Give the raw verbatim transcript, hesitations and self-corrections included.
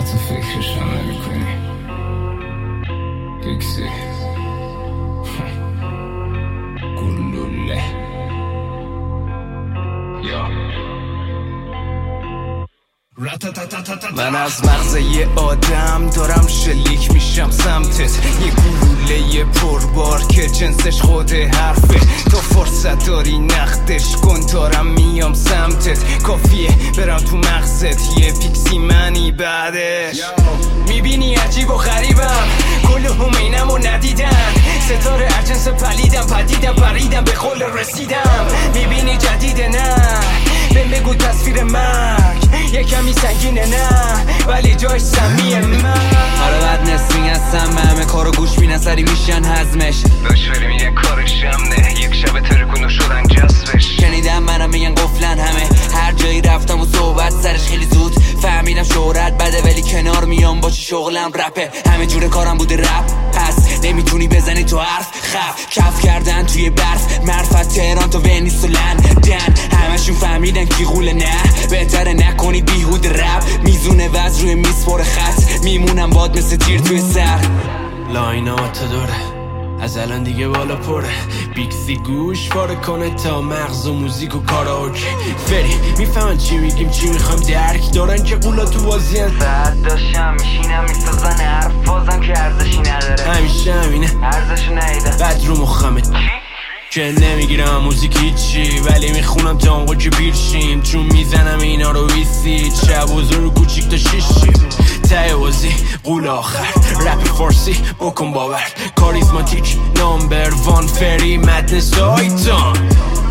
حتی فکرشم نمی کنی دیکسی گلوله یا من از مغز یه آدم دارم شلیک میشم سمتت، یه گلوله پربار که جنسش خود حرفه. تو فرصت داری نقدش کن دارم میام سمتت، کافیه برم تو مغزت یه پیکسی منی بعدش. میبینی عجیب و غریبم کل همینم و ندیدن، ستاره ارجنس پلیدم پدیدم پریدم به قول رسیدم. میبینی جدیده نه بهم بگو تصویر مرگ یه کمی سنگینه نه ولی جایش سمیه من. آره بد نسبین هستم به همه کارو گوش بینن سری میشن هضمش. داشت بریم یه کارشم نه یک شب ترکونو شدن جسبش. شنیدم منم میگن قفلن همه، هر جایی رفتم و صحبت سرش خیلی زود فهمیدم شهرت بده ولی کنار میام با چی شغلم رپه. همه جور کارم بوده رپ پس نمیتونی بزنی تو حرف خف. کف کردن توی برف معرفت تهران تا ونیس و لندن، همشون فهمیدن کی غوله نه بهتره نکنی بیهود رپ. میزونه وز روی میز پر خط میمونم باد مثل تیر توی سر. لاینا تا دوره از الان دیگه بالا پره، بیکسی گوش پاره کنه تا مغز و موزیک و کاراوکه. فری میفهمن چی میگیم چی میخوایم درک دارن که قولا تو بازیان. ساعت داشتم میشینم میسازن حرف بازم که ارزشی نداره، همیشه همینه ارزشو نیده بد رو مخمه که نمیگیرم موزیک هیچی ولی میخونم تا اونقا که بیرشیم، چون میزنم اینا رو ویسی شب و زور کوچیک تا شیشی. ته بازی قول آخر رپ فارسی بکن باور، کاریزماتیک نامبر وان فری مدن سایتان.